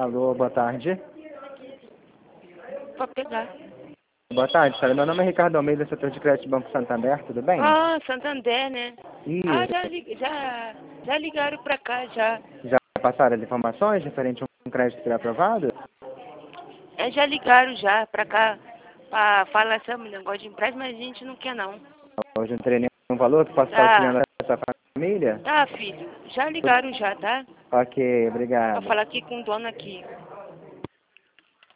Alô, boa tarde. Pode pegar. Boa tarde, senhora. Meu nome é Ricardo Almeida, setor de crédito Banco Santander, tudo bem? Ah, Santander, né? Isso. Ah, já ligaram pra cá, já. Já passaram as informações referente a um crédito pré-aprovado? Já ligaram já pra cá pra falar sobre o negócio de empréstimo, mas a gente não quer não. Hoje não terei nenhum valor que possa estar Tá, auxiliando essa família? tá, filho. Já ligaram já, tá? Ok, Pra obrigado. falar aqui com o dono aqui.